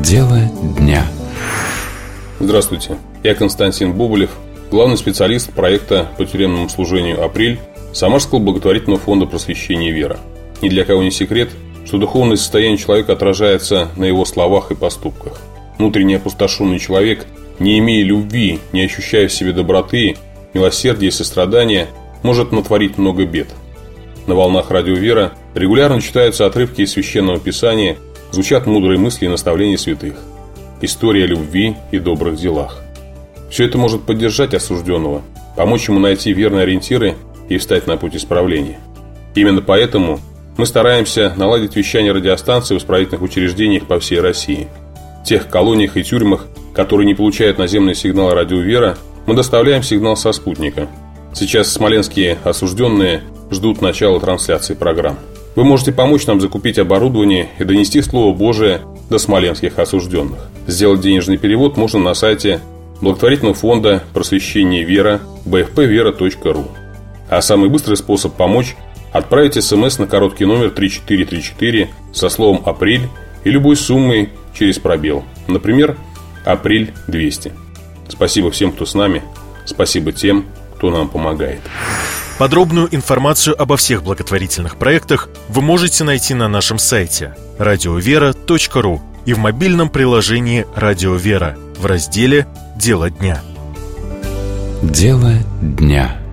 Дело дня. Здравствуйте, я Константин Боболев, главный специалист проекта по тюремному служению «Апрель» Самарского благотворительного фонда просвещения «Вера». Ни для кого не секрет, что духовное состояние человека отражается на его словах и поступках. Внутренне опустошенный человек, не имея любви, не ощущая в себе доброты, милосердия и сострадания, может натворить много бед. На волнах радио «Вера» регулярно читаются отрывки из Священного Писания, звучат мудрые мысли и наставления святых. История о любви и добрых делах. Все это может поддержать осужденного, помочь ему найти верные ориентиры и встать на путь исправления. Именно поэтому мы стараемся наладить вещание радиостанций в исправительных учреждениях по всей России. В тех колониях и тюрьмах, которые не получают наземный сигнал радио «Вера», мы доставляем сигнал со спутника. Сейчас смоленские осужденные ждут начала трансляции программ. Вы можете помочь нам закупить оборудование и донести Слово Божие до смоленских осужденных. Сделать денежный перевод можно на сайте благотворительного фонда просвещения «Вера» bfpvera.ru. А самый быстрый способ помочь – отправить СМС на короткий номер 3434 со словом «Апрель» и любой суммой через пробел. Например, «Апрель 200». Спасибо всем, кто с нами. Спасибо тем, кто нам помогает. Подробную информацию обо всех благотворительных проектах вы можете найти на нашем сайте radiovera.ru и в мобильном приложении «Радио Вера» в разделе «Дело дня». Дело дня.